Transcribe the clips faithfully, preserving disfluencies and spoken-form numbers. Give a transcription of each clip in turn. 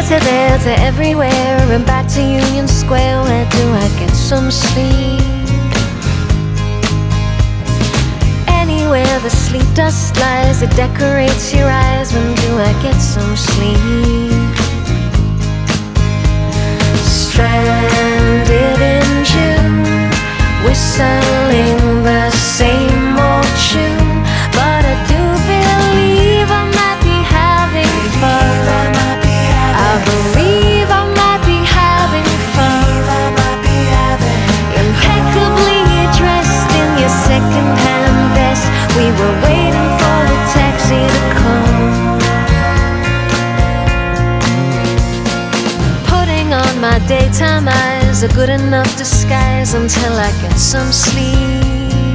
to there to everywhere and back to Union Square. Where do I get some sleep? Anywhere the sleep dust lies, it decorates your eyes. When do I get some sleep? Stranded in June, whistling the same old tune, but I do believe I might be having fun. I believe I might be having fun. Impeccably dressed in your second-hand vest, we were waiting for the taxi to come. Putting on my daytime eyes, a good enough disguise until I get some sleep.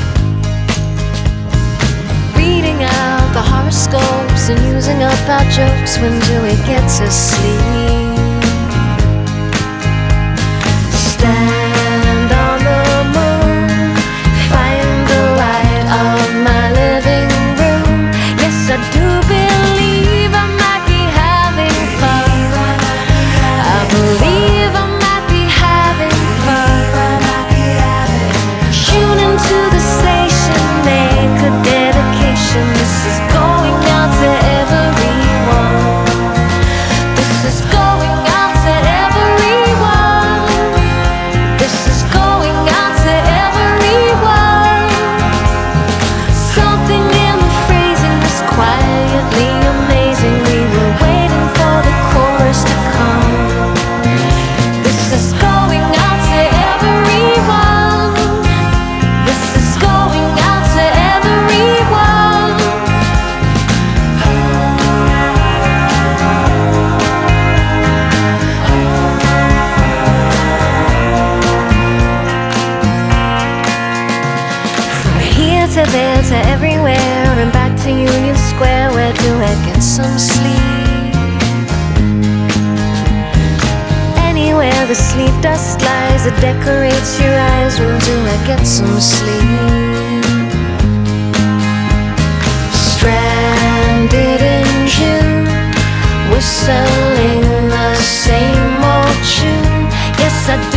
Reading out the horoscopes and using up our jokes. When do we get to sleep? Stand on the moon, find the light of my living room. Yes, I do believe I might be having fun. I believe I might be having fun. Tune into the station, make a dedication. This is going out to everyone. This is going out to everyone. This is going out to everyone. Something in the phrasing is quietly amazing. We were waiting for the chorus to come. This is going out to everyone. This is going out to everyone. From here to there to everywhere and back to Union Square. Where do I get some sleep? Anywhere the sleep dust lies, it decorates your eyes. When do I get some sleep? Stranded in June, whistling the same old tune. Yes, I